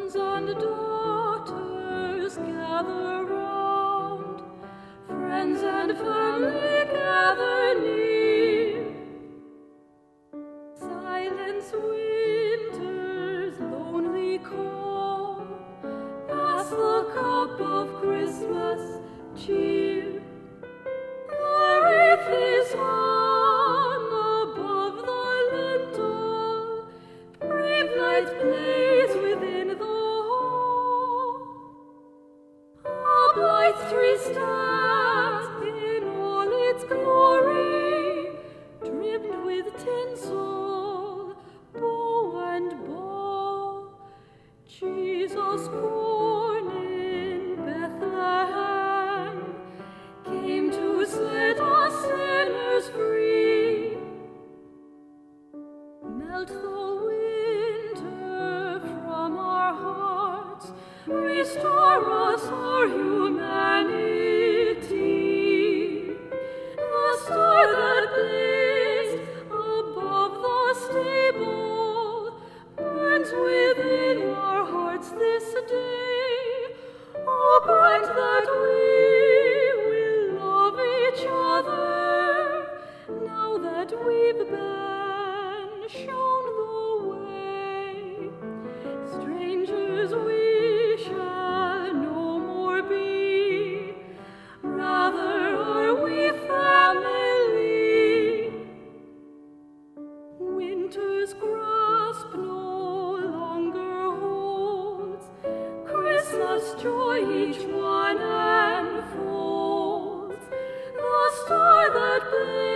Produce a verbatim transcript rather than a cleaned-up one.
Sons and daughters gather round, friends and family gather near. Silence winter's lonely call, pass the cup of Christmas cheer. The wreath is hung above the lintel, brave lights blaze within the hall. A blithe tree stands in all its glory, trimmed with tinsel, bow and ball. Jesus, born in Bethlehem, came to set us sinners free. Melt the winter from our hearts, restore us our humanity. The star that blazed above the stable burns within our hearts this day. Oh, grant that we will love each other now that we've been shown the way. Strangers we shall no more be, rather are we family. Winter's grasp no longer holds, Christmas joy each one enfolds. The star that blazed